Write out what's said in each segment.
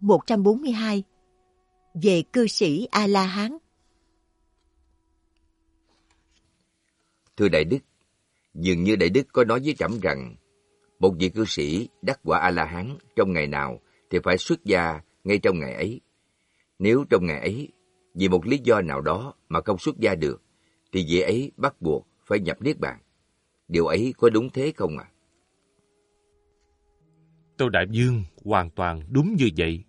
142 về cư sĩ A-la-hán. Thưa Đại Đức, dường như Đại Đức có nói với trẫm rằng một vị cư sĩ đắc quả A-la-hán trong ngày nào thì phải xuất gia ngay trong ngày ấy. Nếu trong ngày ấy, vì một lý do nào đó mà không xuất gia được, thì vị ấy bắt buộc phải nhập Niết Bàn. Điều ấy có đúng thế không ạ? Tâu Đại Dương, hoàn toàn đúng như vậy.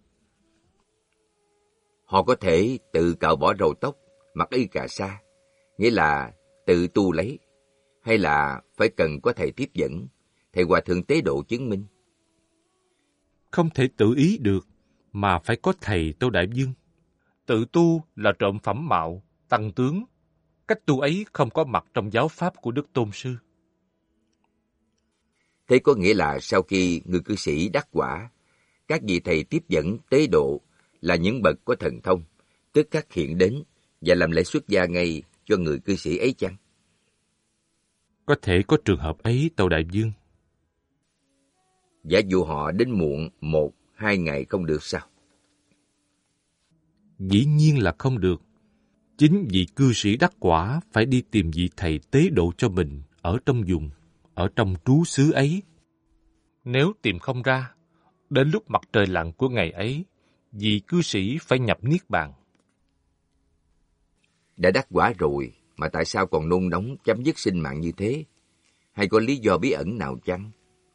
Họ có thể tự cạo bỏ râu tóc, mặc y cà sa, nghĩa là tự tu lấy, hay là phải cần có thầy tiếp dẫn, thầy hòa thượng tế độ chứng minh? Không thể tự ý được, mà phải có thầy, Tâu Đại Dương. Tự tu là trộm phẩm mạo, tăng tướng. Cách tu ấy không có mặt trong giáo pháp của Đức Tôn Sư. Thế có nghĩa là sau khi người cư sĩ đắc quả, các vị thầy tiếp dẫn tế độ là những bậc có thần thông, tức khắc hiện đến và làm lễ xuất gia ngay cho người cư sĩ ấy chăng? Có thể có trường hợp ấy, Tâu Đại Dương. Giả dụ họ đến muộn 1-2 ngày không được sao? Dĩ nhiên là không được. Chính vị cư sĩ đắc quả phải đi tìm vị thầy tế độ cho mình ở trong vùng, ở trong trú xứ ấy. Nếu tìm không ra, đến lúc mặt trời lặn của ngày ấy, vị cư sĩ phải nhập Niết Bàn. Đã đắc quả rồi mà tại sao còn nôn nóng chấm dứt sinh mạng như thế? Hay có lý do bí ẩn nào chăng?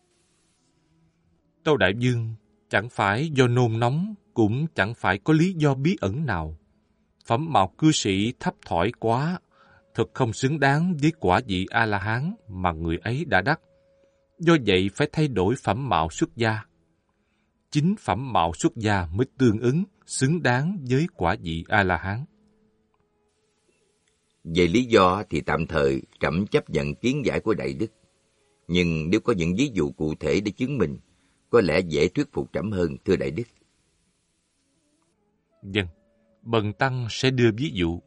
Tâu Đại Dương, chẳng phải do nôn nóng, cũng chẳng phải có lý do bí ẩn nào. Phẩm mạo cư sĩ thấp thỏi quá, thật không xứng đáng với quả vị A-la-hán mà người ấy đã đắc. Do vậy phải thay đổi phẩm mạo xuất gia. Chính phẩm mạo xuất gia mới tương ứng, xứng đáng với quả vị A-la-hán. Về lý do thì tạm thời trẫm chấp nhận kiến giải của Đại Đức. Nhưng nếu có những ví dụ cụ thể để chứng minh, có lẽ dễ thuyết phục trẫm hơn, thưa Đại Đức. Vâng, bần tăng sẽ đưa ví dụ.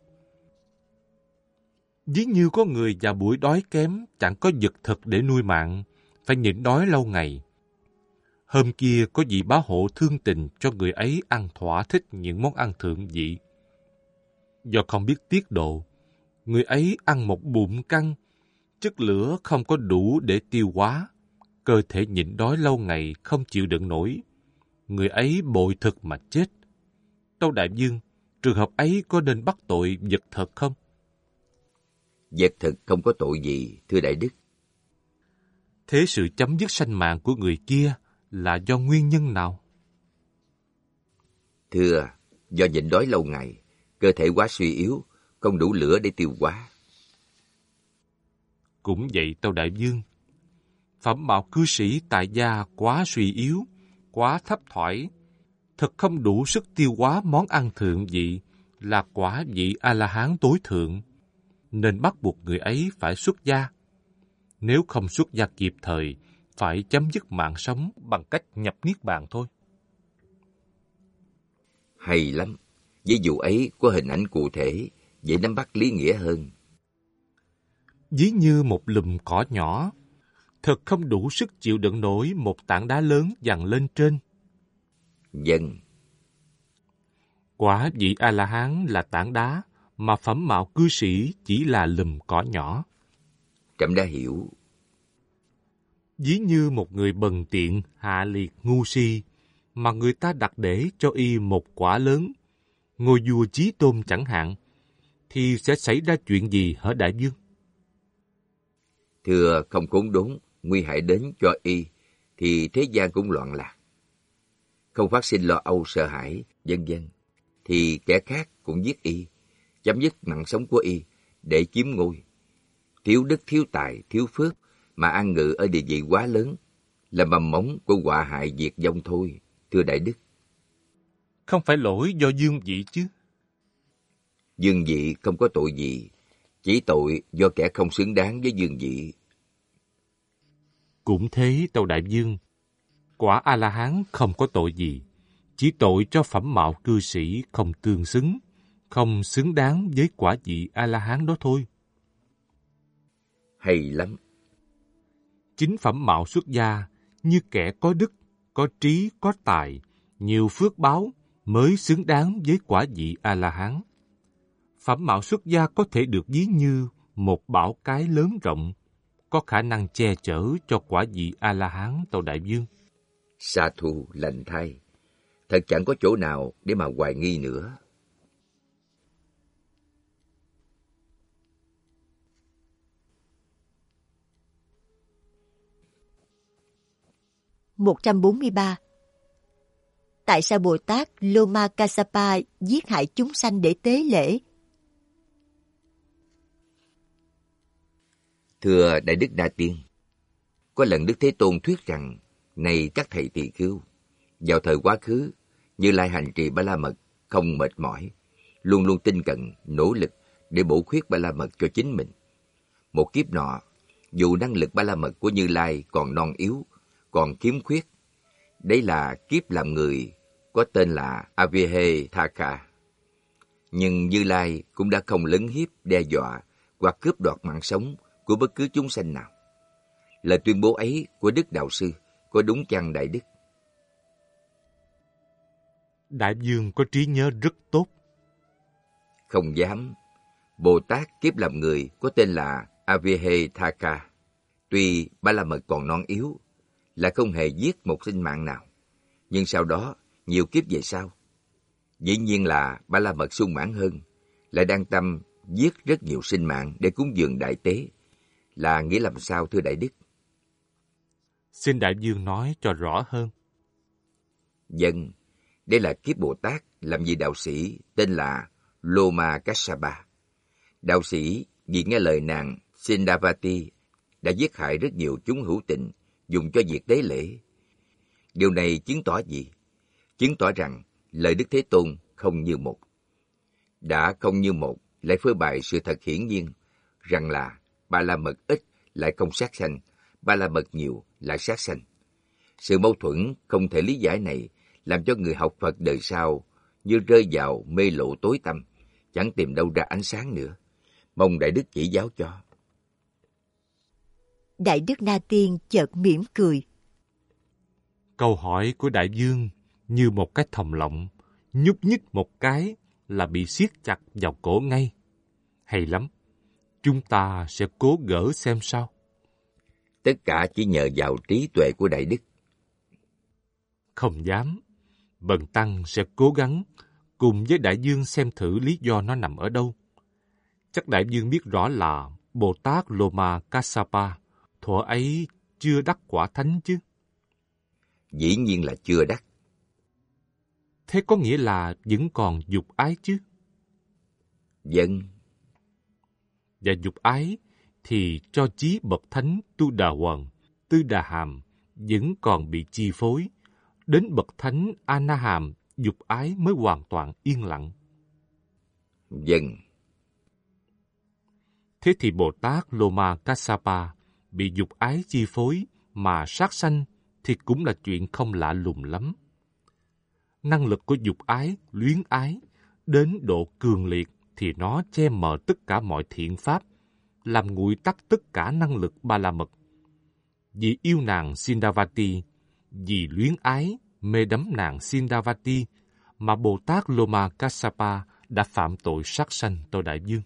Ví như có người vào buổi đói kém, chẳng có vật thực để nuôi mạng, phải nhịn đói lâu ngày. Hôm kia có vị bá hộ thương tình cho người ấy ăn thỏa thích những món ăn thượng vị. Do không biết tiết độ, người ấy ăn một bụng căng, chất lửa không có đủ để tiêu hóa, cơ thể nhịn đói lâu ngày không chịu đựng nổi. Người ấy bội thực mà chết. Tâu Đại Dương, trường hợp ấy có nên bắt tội vật thực không? Vật thực không có tội gì, thưa Đại Đức. Thế sự chấm dứt sanh mạng của người kia là do nguyên nhân nào? Thưa, do nhịn đói lâu ngày, cơ thể quá suy yếu, không đủ lửa để tiêu hóa. Cũng vậy, Tâu Đại Dương. Phẩm mạo cư sĩ tại gia quá suy yếu, quá thấp thỏi, thật không đủ sức tiêu hóa món ăn thượng vị, là quả vị A-la-hán tối thượng, nên bắt buộc người ấy phải xuất gia. Nếu không xuất gia kịp thời, phải chấm dứt mạng sống bằng cách nhập Niết Bàn thôi. Hay lắm, ví dụ ấy có hình ảnh cụ thể, dễ nắm bắt lý nghĩa hơn. Ví như một lùm cỏ nhỏ, thật không đủ sức chịu đựng nổi một tảng đá lớn dằn lên trên. Vâng. Quả vị A-la-hán là tảng đá, mà phẩm mạo cư sĩ chỉ là lùm cỏ nhỏ. Trẫm đã hiểu. Ví như một người bần tiện, hạ liệt, ngu si, mà người ta đặt để cho y một quả lớn, ngôi vua Chí Tôn chẳng hạn, thì sẽ xảy ra chuyện gì hả Đại Dương? Thưa, không khốn đốn, nguy hại đến cho y, thì thế gian cũng loạn lạc. Không phát sinh lo âu sợ hãi, vân vân, thì kẻ khác cũng giết y, chấm dứt mạng sống của y để chiếm ngôi. Thiếu đức, thiếu tài, thiếu phước mà an ngự ở địa vị quá lớn là mầm mống của họa hại diệt vong thôi, thưa Đại Đức. Không phải lỗi do dương vị chứ? Dương vị không có tội gì, chỉ tội do kẻ không xứng đáng với dương vị. Cũng thế, Tâu Đại Dương. Quả A-la-hán không có tội gì, chỉ tội cho phẩm mạo cư sĩ không tương xứng, không xứng đáng với quả vị A-la-hán đó thôi. Hay lắm. Chính phẩm mạo xuất gia như kẻ có đức, có trí, có tài, nhiều phước báo mới xứng đáng với quả vị A-la-hán. Phẩm mạo xuất gia có thể được ví như một bão cái lớn rộng, có khả năng che chở cho quả vị A-la-hán Tâu Đại Dương. Sa Thu lành thay, thật chẳng có chỗ nào để mà hoài nghi nữa. (143) Tại sao Bồ Tát Loma Kassapa giết hại chúng sanh để tế lễ? Thưa Đại Đức Na Tiên, có lần Đức Thế Tôn thuyết rằng, này các thầy tỳ khưu, vào thời quá khứ, Như Lai hành trì Ba La Mật không mệt mỏi, luôn luôn tinh cận, nỗ lực để bổ khuyết Ba La Mật cho chính mình. Một kiếp nọ, dù năng lực Ba La Mật của Như Lai còn non yếu, còn khiếm khuyết, đấy là kiếp làm người có tên là Avihe-thaka. Nhưng Như Lai cũng đã không lấn hiếp, đe dọa hoặc cướp đoạt mạng sống của bất cứ chúng sanh nào. Lời tuyên bố ấy của Đức Đạo Sư có đúng chăng Đại Đức? Đại Dương có trí nhớ rất tốt. Không dám. Bồ Tát kiếp làm người có tên là Avihe-thaka. Tuy Ba La Mật còn non yếu, là không hề giết một sinh mạng nào. Nhưng sau đó, nhiều kiếp về sau, dĩ nhiên là Ba La Mật sung mãn hơn, lại đang tâm giết rất nhiều sinh mạng để cúng dường đại tế. Là nghĩa làm sao thưa Đại Đức? Xin Đại Dương nói cho rõ hơn. Vâng, đây là kiếp Bồ Tát làm vị đạo sĩ tên là Loma Kassapa. Đạo sĩ vì nghe lời nàng Sindavati đã giết hại rất nhiều chúng hữu tình dùng cho việc tế lễ. Điều này chứng tỏ gì? Chứng tỏ rằng lời Đức Thế Tôn không như một. Đã không như một, lại phơi bày sự thật hiển nhiên rằng là Ba La Mật ít lại không sát sanh, Ba La Mật nhiều lại sát sanh. Sự mâu thuẫn không thể lý giải này làm cho người học Phật đời sau như rơi vào mê lộ tối tăm, chẳng tìm đâu ra ánh sáng nữa. Mong Đại Đức chỉ giáo cho. Đại Đức Na Tiên chợt mỉm cười. Câu hỏi của Đại Dương như một cái thòng lọng, nhúc nhích một cái là bị siết chặt vào cổ ngay. Hay lắm, chúng ta sẽ cố gỡ xem sao. Tất cả chỉ nhờ vào trí tuệ của Đại Đức. Không dám, Bần Tăng sẽ cố gắng cùng với Đại Dương xem thử lý do nó nằm ở đâu. Chắc Đại Dương biết rõ là Bồ Tát Loma Kassapa thuở ấy chưa đắc quả thánh chứ? Dĩ nhiên là chưa đắc. Thế có nghĩa là vẫn còn dục ái chứ? Vâng. Và dục ái thì cho chí bậc thánh Tu Đà Hoàn, Tư Đà Hàm vẫn còn bị chi phối. Đến bậc thánh A Na Hàm, dục ái mới hoàn toàn yên lặng. Vâng. Thế thì Bồ Tát Loma Kassapa bị dục ái chi phối mà sát sanh thì cũng là chuyện không lạ lùng lắm. Năng lực của dục ái, luyến ái đến độ cường liệt thì nó che mờ tất cả mọi thiện pháp, làm nguội tắt tất cả năng lực Ba La Mật. Vì yêu nàng Sindavati, vì luyến ái mê đắm nàng Sindavati mà Bồ Tát Loma Kassapa đã phạm tội sát sanh Tâu Đại Dương.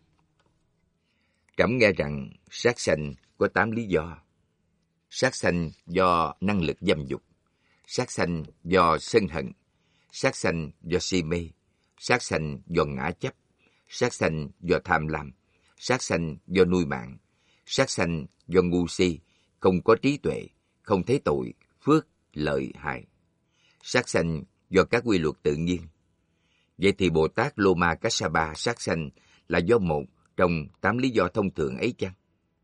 Trẫm nghe rằng sát sanh có 8 lý do. Sát sanh do năng lực dâm dục, sát sanh do sân hận, sát sanh do si mê, sát sanh do ngã chấp, sát sanh do tham lam, sát sanh do nuôi mạng, sát sanh do ngu si, không có trí tuệ, không thấy tội, phước, lợi, hại. Sát sanh do các quy luật tự nhiên. Vậy thì Bồ Tát Loma Kassapa sát sanh là do một trong 8 lý do thông thường ấy chăng?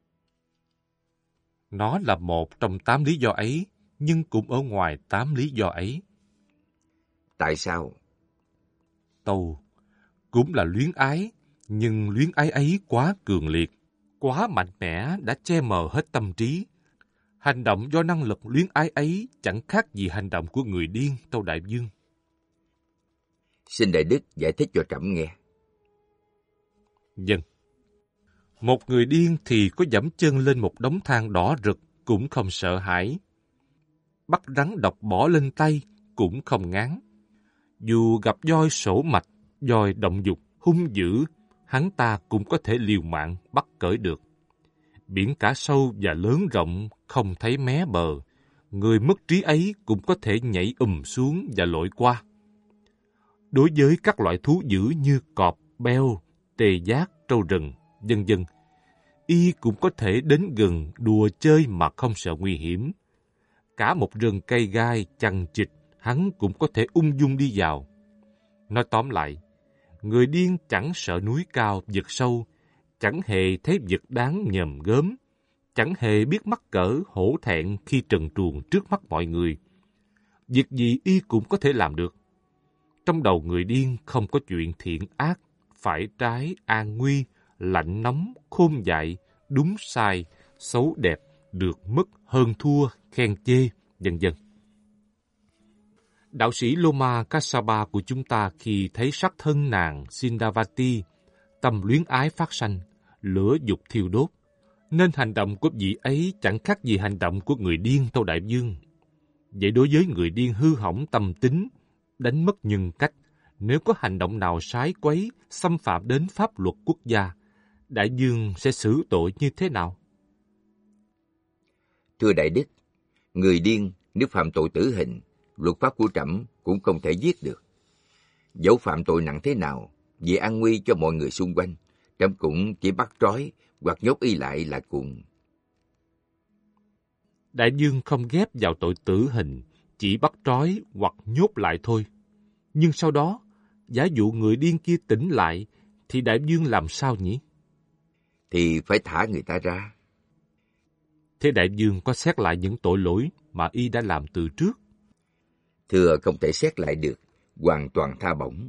Nó là một trong 8 lý do ấy, nhưng cũng ở ngoài 8 lý do ấy. Tại sao? Tâu, cũng là luyến ái, nhưng luyến ái ấy quá cường liệt, quá mạnh mẽ đã che mờ hết tâm trí. Hành động do năng lực luyến ái ấy chẳng khác gì hành động của người điên, Tâu Đại Dương. Xin Đại Đức giải thích cho trẫm nghe. Vâng. Một người điên thì có dẫm chân lên một đống than đỏ rực cũng không sợ hãi. Bắt rắn độc bỏ lên tay cũng không ngán. Dù gặp voi sổ mạch, voi động dục, hung dữ, hắn ta cũng có thể liều mạng bắt cởi được. Biển cả sâu và lớn rộng, không thấy mé bờ. Người mất trí ấy cũng có thể nhảy xuống và lội qua. Đối với các loại thú dữ như cọp, beo, tê giác, trâu rừng, vân vân, y cũng có thể đến gần đùa chơi mà không sợ nguy hiểm. Cả một rừng cây gai chằng chịt, hắn cũng có thể ung dung đi vào. Nói tóm lại, người điên chẳng sợ núi cao vực sâu, chẳng hề thấy vật đáng nhờm gớm, chẳng hề biết mắc cỡ hổ thẹn khi trần truồng trước mắt mọi người. Việc gì y cũng có thể làm được. Trong đầu người điên không có chuyện thiện ác, phải trái, an nguy, lạnh nóng, khôn dại, đúng sai, xấu đẹp, được mất, hơn thua, khen chê, vân vân. Đạo sĩ Loma Kassapa của chúng ta khi thấy sắc thân nàng Sindavati, tâm luyến ái phát sanh, lửa dục thiêu đốt, nên hành động của vị ấy chẳng khác gì hành động của người điên Tâu Đại Vương. Vậy đối với người điên hư hỏng tâm tính, đánh mất nhân cách, nếu có hành động nào sái quấy, xâm phạm đến pháp luật quốc gia, Đại Vương sẽ xử tội như thế nào? Thưa Đại Đức, người điên nếu phạm tội tử hình, luật pháp của trẫm cũng không thể giết được. Dẫu phạm tội nặng thế nào, vì an nguy cho mọi người xung quanh, trẫm cũng chỉ bắt trói hoặc nhốt y lại là cùng. Đại Vương không ghép vào tội tử hình, chỉ bắt trói hoặc nhốt lại thôi. Nhưng sau đó, giả dụ người điên kia tỉnh lại, thì Đại Vương làm sao nhỉ? Thì phải thả người ta ra. Thế Đại Vương có xét lại những tội lỗi mà y đã làm từ trước? Thưa, không thể xét lại được, hoàn toàn tha bổng.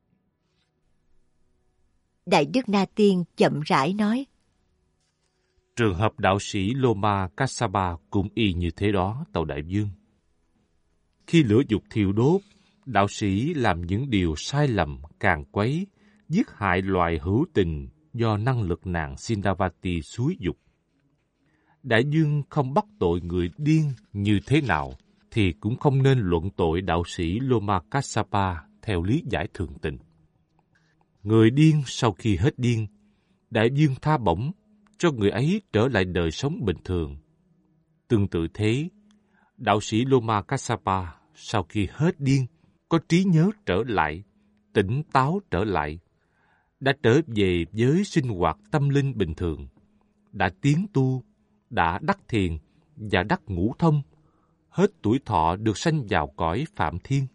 Đại Đức Na Tiên chậm rãi nói. Trường hợp đạo sĩ Loma Kassapa cũng y như thế đó, Tâu Đại Vương. Khi lửa dục thiêu đốt, đạo sĩ làm những điều sai lầm càng quấy, giết hại loài hữu tình do năng lực nàng Sindavati xúi dục. Đại Vương không bắt tội người điên như thế nào, thì cũng không nên luận tội đạo sĩ Loma Kassapa theo lý giải thường tình. Người điên sau khi hết điên, Đại Vương tha bổng cho người ấy trở lại đời sống bình thường. Tương tự thế, đạo sĩ Loma Kassapa sau khi hết điên, có trí nhớ trở lại, tỉnh táo trở lại, đã trở về với sinh hoạt tâm linh bình thường, đã tiến tu, đã đắc thiền và đắc ngũ thông, hết tuổi thọ được sanh vào cõi Phạm Thiên.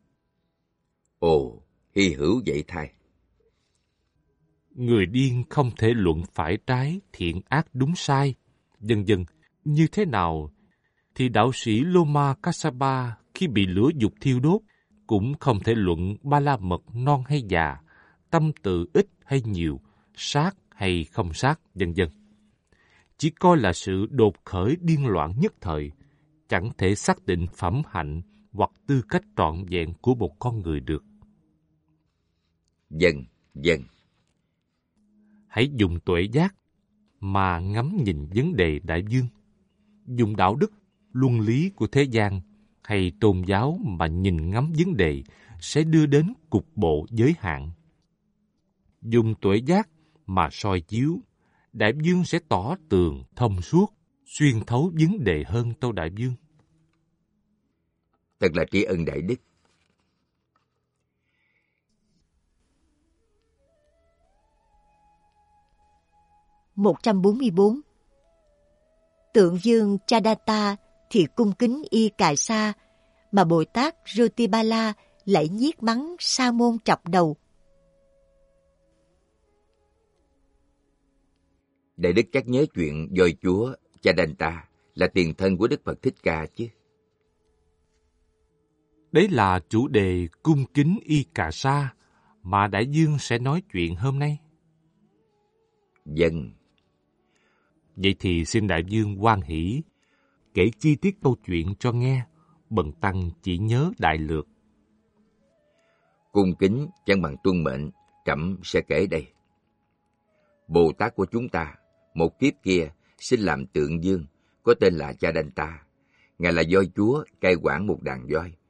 Ồ, hy hữu vậy thay. Người điên không thể luận phải trái, thiện ác đúng sai, vân vân. Như thế nào thì đạo sĩ Loma Kassapa khi bị lửa dục thiêu đốt cũng không thể luận ba la mật non hay già, tâm từ ít hay nhiều, sát hay không sát, vân vân. Chỉ coi là sự đột khởi điên loạn nhất thời, chẳng thể xác định phẩm hạnh hoặc tư cách trọn vẹn của một con người được. Vâng, vâng. Hãy dùng tuệ giác mà ngắm nhìn vấn đề Đại Vương. Dùng đạo đức, luân lý của thế gian hay tôn giáo mà nhìn ngắm vấn đề sẽ đưa đến cục bộ giới hạn. Dùng tuệ giác mà soi chiếu, Đại Vương sẽ tỏ tường, thông suốt, xuyên thấu vấn đề hơn, Tâu Đại Vương. Thật là tri ân Đại Đức. (144) Tượng Dương Chadatta thì cung kính Y Cài Sa, mà Bồ Tát Rutibala lại nhiếc mắng Sa môn trọc đầu. Đại Đức chắc nhớ chuyện voi chúa Chadanta là tiền thân của Đức Phật Thích Ca chứ. Đấy là chủ đề cung kính Y Cà Sa mà Đại Dương sẽ nói chuyện hôm nay. Vâng. Vậy thì xin Đại Dương hoan hỷ kể chi tiết câu chuyện cho nghe, bần tăng chỉ nhớ đại lược. Cung kính chẳng bằng tuân mệnh, trẫm sẽ kể đây. Bồ Tát của chúng ta, một kiếp kia sinh làm tượng Dương, có tên là Chadanta. Ngài là voi chúa cai quản một đàn voi.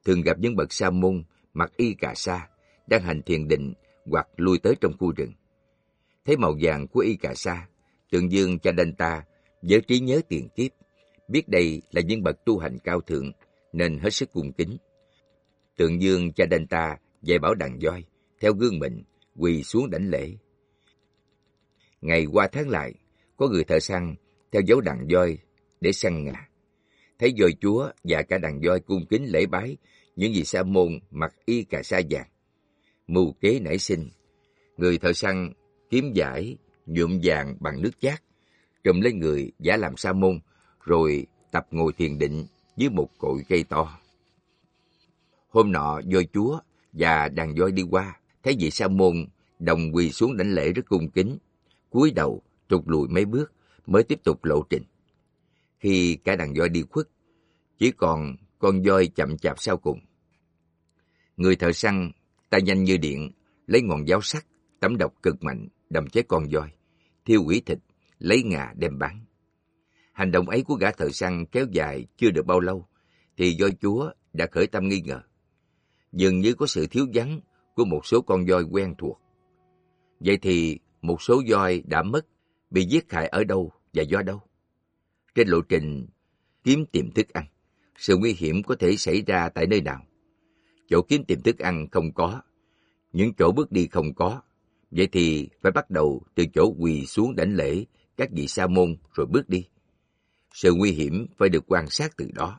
thường gặp những bậc sa môn mặc y cà sa đang hành thiền định hoặc lui tới trong khu rừng. Thấy màu vàng của y cà sa, Tượng Dương Chadanta với trí nhớ tiền kiếp, biết đây là những bậc tu hành cao thượng nên hết sức cung kính. Tượng Dương Chadanta dạy bảo đàn voi theo gương mình quỳ xuống đảnh lễ. Ngày qua tháng lại, có người thợ săn theo dấu đàn voi để săn ngà. Thấy voi chúa và cả đàn voi cung kính lễ bái những vị sa môn mặc y cà sa vàng. Mưu kế nảy sinh, người thợ săn kiếm giải nhuộm vàng bằng nước chát, trùm lấy người giả làm sa môn, rồi tập ngồi thiền định dưới một cội cây to. Hôm nọ, voi chúa và đàn voi đi qua, thấy vị sa môn đồng quỳ xuống đảnh lễ rất cung kính, cúi đầu trục lùi mấy bước mới tiếp tục lộ trình. Khi cả đàn voi đi khuất, chỉ còn con voi chậm chạp sau cùng. Người thợ săn tay nhanh như điện, lấy ngọn giáo sắc tẩm độc cực mạnh đâm chết con voi, thiêu hủy thịt, lấy ngà đem bán. Hành động ấy của gã thợ săn kéo dài chưa được bao lâu, thì voi chúa đã khởi tâm nghi ngờ. Dường như có sự thiếu vắng của một số con voi quen thuộc. Vậy thì một số voi đã mất, bị giết hại ở đâu và do đâu? Trên lộ trình kiếm tìm thức ăn, sự nguy hiểm có thể xảy ra tại nơi nào? Chỗ kiếm tìm thức ăn không có, những chỗ bước đi không có. Vậy thì phải bắt đầu từ chỗ quỳ xuống đảnh lễ các vị sa môn rồi bước đi. Sự nguy hiểm phải được quan sát từ đó.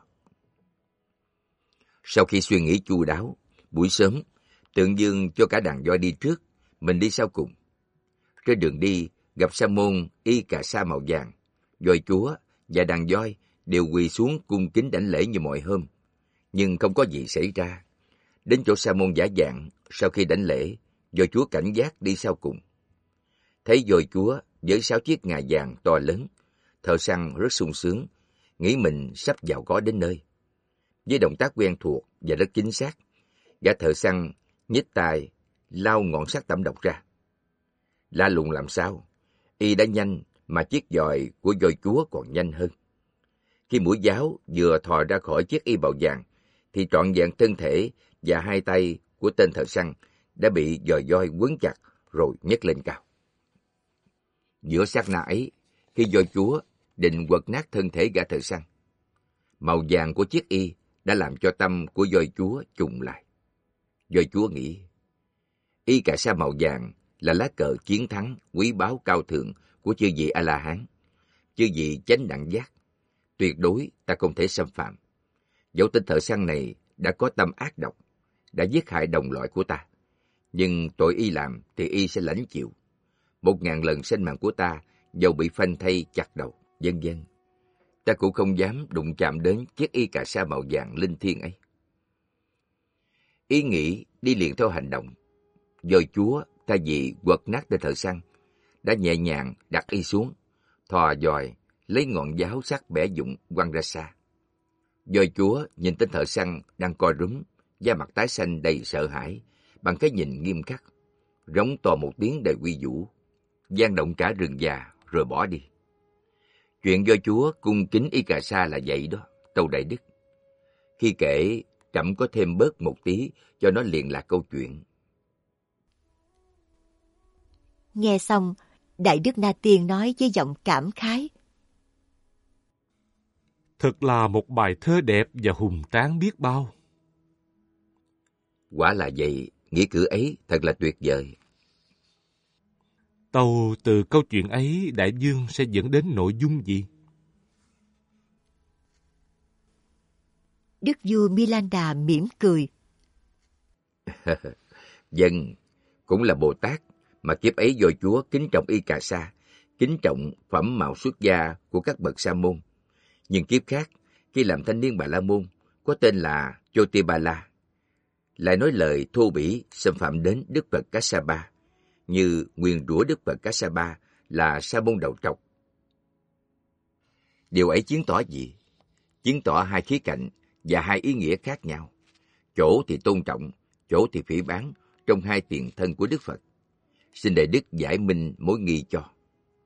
Sau khi suy nghĩ chu đáo, buổi sớm, Tượng Dương cho cả đàn voi đi trước, mình đi sau cùng. Trên đường đi, gặp sa môn y cà sa màu vàng, voi chúa và đàn voi đều quỳ xuống cung kính đảnh lễ như mọi hôm. Nhưng không có gì xảy ra. Đến chỗ sa môn giả dạng, sau khi đảnh lễ, voi chúa cảnh giác đi sau cùng. Thấy voi chúa với 6 chiếc ngà vàng to lớn, thợ săn rất sung sướng, nghĩ mình sắp vào gói đến nơi. Với động tác quen thuộc và rất chính xác, gã thợ săn nhích tay lau ngọn sắt tẩm độc ra. Lạ lùng làm sao, y đã nhanh mà chiếc giòi của voi chúa còn nhanh hơn. Khi mũi giáo vừa thò ra khỏi chiếc y bào vàng, thì trọn vẹn thân thể và hai tay của tên thợ săn đã bị giòi voi quấn chặt rồi nhấc lên cao. Giữa sát na ấy, khi voi chúa định quật nát thân thể gã thợ săn, màu vàng của chiếc y đã làm cho tâm của voi chúa trùng lại. Voi chúa nghĩ, y cà sa màu vàng là lá cờ chiến thắng quý báu cao thượng của chư vị A-la-hán, chư vị chánh đẳng giác. Tuyệt đối ta không thể xâm phạm. Dẫu tên thợ săn này đã có tâm ác độc, đã giết hại đồng loại của ta, nhưng tội y làm thì y sẽ lãnh chịu. 1000 lần sinh mạng của ta dầu bị phanh thây chặt đầu, vân vân. Ta cũng không dám đụng chạm đến chiếc y cà sa màu vàng linh thiêng ấy. Ý nghĩ đi liền theo hành động. Voi chúa thay vì quật nát tên thợ săn, đã nhẹ nhàng đặt y xuống, thò giòi lấy ngọn giáo sắc bẻ dụng quăng ra xa. Voi chúa nhìn tên thợ săn đang co rúm, da mặt tái xanh đầy sợ hãi, bằng cái nhìn nghiêm khắc, rống to một tiếng đầy uy vũ, vang động cả rừng già rồi bỏ đi. Chuyện voi chúa cung kính y cà sa là vậy đó, Tâu Đại Đức. Khi kể, trẫm có thêm bớt một tí cho nó liền là câu chuyện. Nghe xong, Đại Đức Na Tiên nói với giọng cảm khái. Thật là một bài thơ đẹp và hùng tráng biết bao. Quả là vậy, nghĩa cử ấy thật là tuyệt vời. Tâu từ câu chuyện ấy đại dương sẽ dẫn đến nội dung gì? Đức vua Milanda mỉm cười. Dân, cũng là Bồ Tát, mà kiếp ấy voi chúa kính trọng y cà sa, kính trọng phẩm mạo xuất gia của các bậc sa môn. Nhưng kiếp khác, khi làm thanh niên Bà La Môn, có tên là Chotipala, lại nói lời thô bỉ xâm phạm đến Đức Phật Kassapa, như nguyền rủa Đức Phật Kassapa là sa môn đầu trọc. Điều ấy chứng tỏ gì? Chứng tỏ hai khía cạnh và hai ý nghĩa khác nhau. Chỗ thì tôn trọng, chỗ thì phỉ báng trong hai tiền thân của Đức Phật. Xin Đại Đức giải minh mối nghi cho.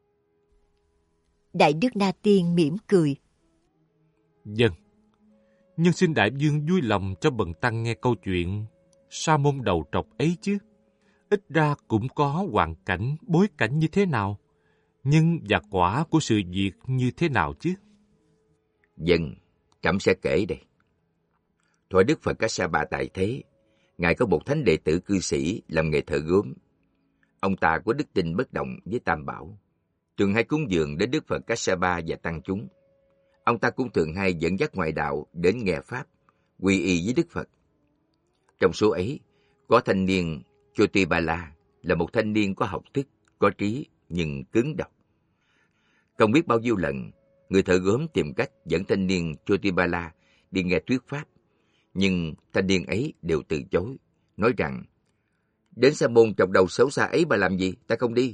Đại Đức Na Tiên mỉm cười. Vâng, Nhưng xin đại vương vui lòng cho bần tăng nghe câu chuyện sa môn đầu trọc ấy chứ. Ít ra cũng có hoàn cảnh, bối cảnh như thế nào, nhân và quả của sự việc như thế nào chứ? Dân, trẫm sẽ kể đây. Thuở Đức Phật Kassapa tại thế, Ngài có một thánh đệ tử cư sĩ làm nghề thợ gốm. Ông ta có đức tin bất động với Tam Bảo, thường hay cúng dường đến Đức Phật Kassapa và tăng chúng. Ông ta cũng thường hay dẫn dắt ngoại đạo đến nghe Pháp, quy y với Đức Phật. Trong số ấy, có thanh niên Chotipala là một thanh niên có học thức, có trí nhưng cứng đầu. Không biết bao nhiêu lần, người thợ gốm tìm cách dẫn thanh niên Chotipala đi nghe thuyết Pháp, nhưng thanh niên ấy đều từ chối, nói rằng, đến sa môn trọc đầu xấu xa ấy bà làm gì, ta không đi.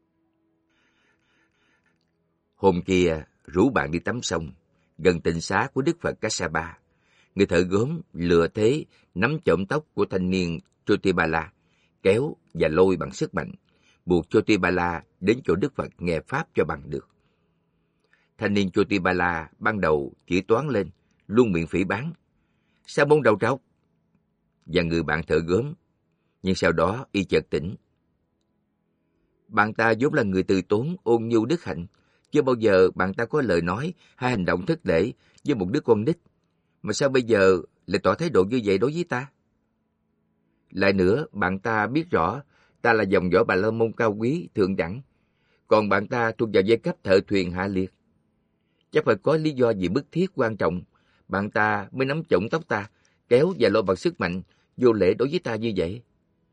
Hôm kia, rủ bạn đi tắm sông, gần tịnh xá của Đức Phật Kassapa. Người thợ gốm lừa thế nắm chộm tóc của thanh niên Chotipala, kéo và lôi bằng sức mạnh, buộc Chotipala đến chỗ Đức Phật nghe Pháp cho bằng được. Thanh niên Chotipala ban đầu chỉ toán lên, luôn miệng phỉ báng, sa môn đầu trọc, và người bạn thợ gốm, nhưng sau đó y chợt tỉnh. Bạn ta vốn là người từ tốn, ôn nhu đức hạnh, chưa bao giờ bạn ta có lời nói hay hành động thất lễ với một đứa con nít, mà sao bây giờ lại tỏ thái độ như vậy đối với ta? Lại nữa, bạn ta biết rõ ta là dòng dõi Bà La Môn cao quý, thượng đẳng, còn bạn ta thuộc vào giai cấp thợ thuyền hạ liệt. Chắc phải có lý do gì bức thiết quan trọng, bạn ta mới nắm chổng tóc ta, kéo và lôi bằng sức mạnh, vô lễ đối với ta như vậy.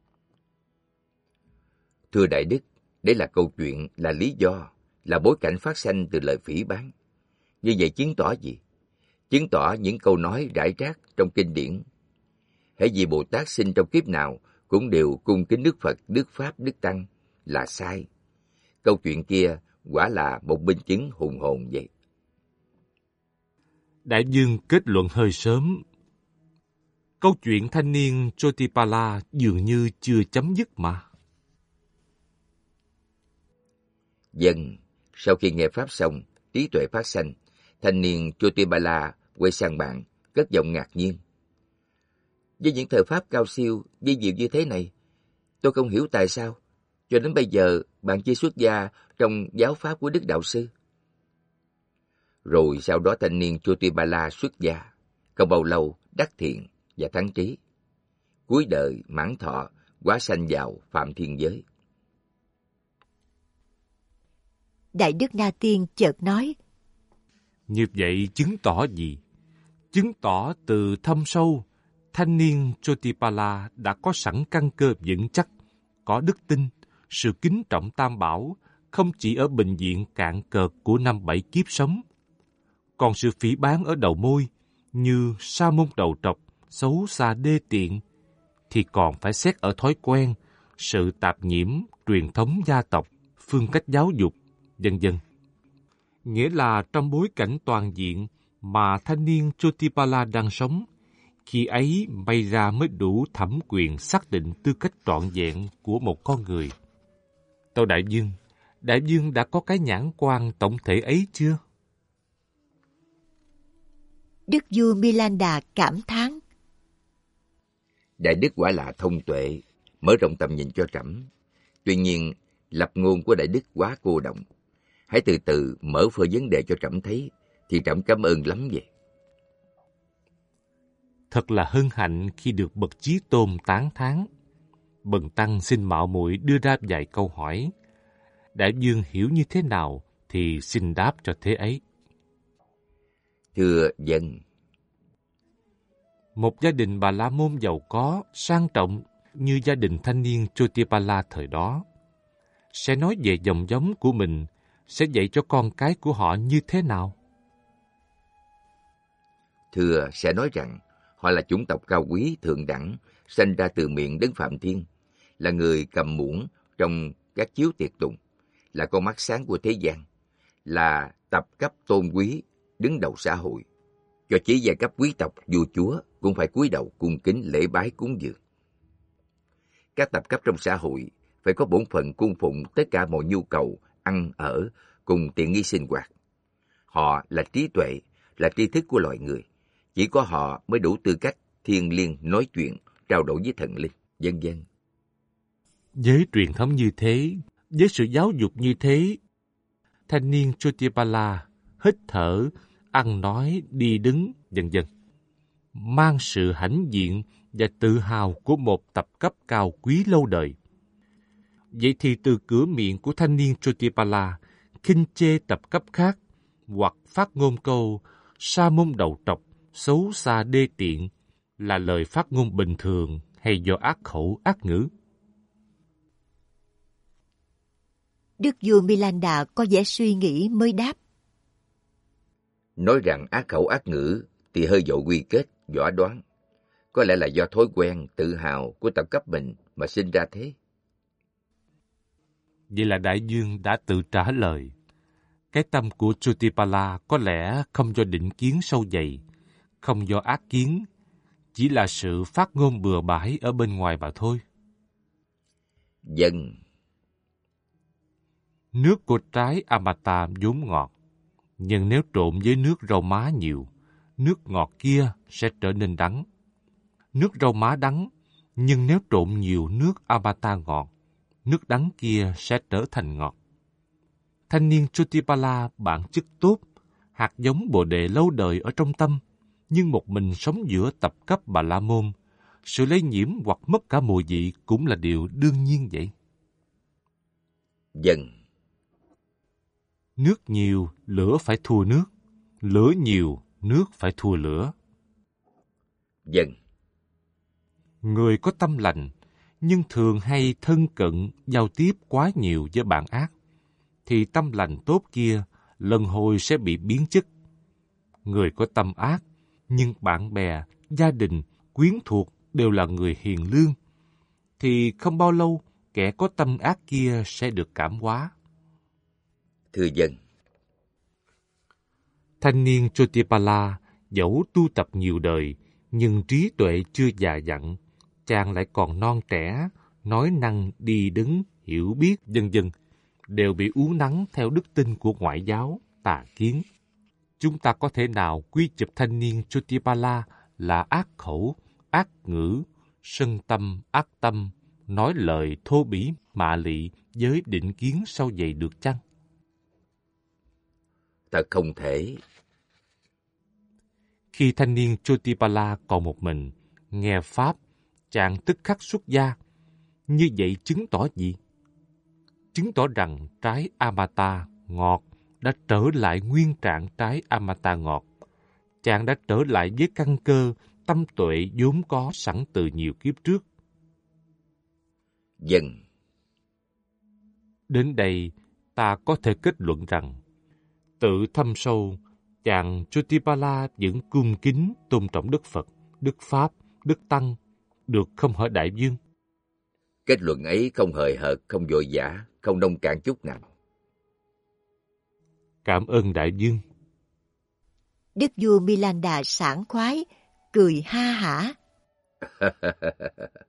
Thưa Đại Đức, đây là câu chuyện, là lý do, là bối cảnh phát sanh từ lời phỉ báng. Như vậy chứng tỏ gì? Chứng tỏ những câu nói rải rác trong kinh điển. Hễ vì Bồ Tát sinh trong kiếp nào cũng đều cung kính Đức Phật, Đức Pháp, Đức Tăng là sai. Câu chuyện kia quả là một minh chứng hùng hồn vậy. Đại vương kết luận hơi sớm. Câu chuyện thanh niên Chotipala dường như chưa chấm dứt mà. Dân, sau khi nghe Pháp xong, trí tuệ phát sanh, thanh niên Chotipala quay sang bạn, cất giọng ngạc nhiên. Với những thời Pháp cao siêu, vi diệu như thế này, tôi không hiểu tại sao, cho đến bây giờ bạn chưa xuất gia trong giáo Pháp của Đức Đạo Sư. Rồi sau đó thanh niên Chotipala xuất gia, không bao lâu đắc thiện và thắng trí. Cuối đời mãn thọ, hóa sanh vào Phạm Thiên Giới. Đại Đức Na Tiên chợt nói, như vậy chứng tỏ gì? Chứng tỏ từ thâm sâu, thanh niên Chotipala đã có sẵn căn cơ vững chắc, có đức tin, sự kính trọng Tam Bảo, không chỉ ở bệnh viện cạn cợt của 5-7 kiếp sống. Còn sự phỉ báng ở đầu môi, như sa môn đầu trọc, xấu xa đê tiện, thì còn phải xét ở thói quen, sự tạp nhiễm, truyền thống gia tộc, phương cách giáo dục, vân vân. Nghĩa là trong bối cảnh toàn diện mà thanh niên Chotipala đang sống, khi ấy may ra mới đủ thẩm quyền xác định tư cách trọn vẹn của một con người. Tâu Đại vương đã có cái nhãn quan tổng thể ấy chưa? Đức vua Milanda cảm thán. Đại Đức quả là thông tuệ, mở rộng tầm nhìn cho trẫm. Tuy nhiên, lập ngôn của Đại Đức quá cô động. Hãy từ từ mở phơi vấn đề cho trẫm thấy, thì trẫm cảm ơn lắm vậy. Thật là hân hạnh khi được bậc Chí Tôn tán thán. Bần tăng xin mạo muội đưa ra vài câu hỏi. Đại vương hiểu như thế nào thì xin đáp cho thế ấy. Thưa dân. Một gia đình Bà La Môn giàu có, sang trọng như gia đình thanh niên Chotipala thời đó, sẽ nói về dòng giống của mình, sẽ dạy cho con cái của họ như thế nào? Thưa, sẽ nói rằng họ là chủng tộc cao quý, thượng đẳng, sinh ra từ miệng Đấng Phạm Thiên, là người cầm muỗng trong các chiếu tiệc tùng, là con mắt sáng của thế gian, là tập cấp tôn quý, đứng đầu xã hội. Cho chí giai cấp quý tộc, vua chúa cũng phải cúi đầu cung kính lễ bái cúng dường. Các tập cấp trong xã hội phải có bổn phận cung phụng tất cả mọi nhu cầu ăn ở cùng tiện nghi sinh hoạt. Họ là trí tuệ, là tri thức của loài người, Chỉ có họ mới đủ tư cách thiêng liêng nói chuyện, trao đổi với thần linh, vân vân. Với truyền thống như thế, với sự giáo dục như thế, thanh niên Chotipala hít thở, ăn nói, đi đứng, vân vân, mang sự hãnh diện và tự hào của một tập cấp cao quý lâu đời. Vậy thì từ cửa miệng của thanh niên Chotipala khinh chê tập cấp khác, hoặc phát ngôn câu sa môn đầu trọc, xấu xa đê tiện là lời phát ngôn bình thường hay do ác khẩu ác ngữ? Đức vua Milanda có vẻ suy nghĩ mới đáp. Nói rằng ác khẩu ác ngữ thì hơi vội quy kết, võ đoán. Có lẽ là do thói quen, tự hào của tập cấp mình mà sinh ra thế. Vậy là đại dương đã tự trả lời. Cái tâm của Chotipala có lẽ không do định kiến sâu dày, không do ác kiến, chỉ là sự phát ngôn bừa bãi ở bên ngoài mà thôi. Vâng. Nước của trái Amata vốn ngọt, nhưng nếu trộn với nước rau má nhiều, nước ngọt kia sẽ trở nên đắng. Nước rau má đắng, nhưng nếu trộn nhiều nước Amata ngọt, nước đắng kia sẽ trở thành ngọt. Thanh niên Chotipala bản chất tốt, hạt giống Bồ Đề lâu đời ở trong tâm, nhưng một mình sống giữa tập cấp Bà La Môn, sự lây nhiễm hoặc mất cả mùi vị cũng là điều đương nhiên vậy. Vâng. Nước nhiều, lửa phải thua nước. Lửa nhiều, nước phải thua lửa. Vâng. Người có tâm lành, nhưng thường hay thân cận, giao tiếp quá nhiều với bạn ác, thì tâm lành tốt kia lần hồi sẽ bị biến chất. Người có tâm ác, nhưng bạn bè, gia đình, quyến thuộc đều là người hiền lương, thì không bao lâu kẻ có tâm ác kia sẽ được cảm hóa. Thưa dân. Thanh niên Chotipala dẫu tu tập nhiều đời, nhưng trí tuệ chưa già dặn, chàng lại còn non trẻ, nói năng, đi đứng, hiểu biết, vân vân, đều bị uốn nắn theo đức tin của ngoại giáo, tà kiến. Chúng ta có thể nào quy chụp thanh niên Chotipala là ác khẩu, ác ngữ, sân tâm, ác tâm, nói lời thô bỉ, mạ lị với định kiến sâu dày được chăng? Thật không thể. Khi thanh niên Chotipala còn một mình, nghe Pháp, chàng tức khắc xuất gia. Như vậy chứng tỏ gì? Chứng tỏ rằng trái Amata ngọt đã trở lại nguyên trạng trái Amata ngọt. Chàng đã trở lại với căn cơ, tâm tuệ vốn có sẵn từ nhiều kiếp trước. Dân. Đến đây, ta có thể kết luận rằng, tự thâm sâu, chàng Chotipala vẫn cung kính tôn trọng Đức Phật, Đức Pháp, Đức Tăng, được không hả đại vương? Kết luận ấy không hời hợt, không vội vã, không nông cạn chút nào. Cảm ơn đại vương. Đức vua Milanda sảng khoái, cười ha hả.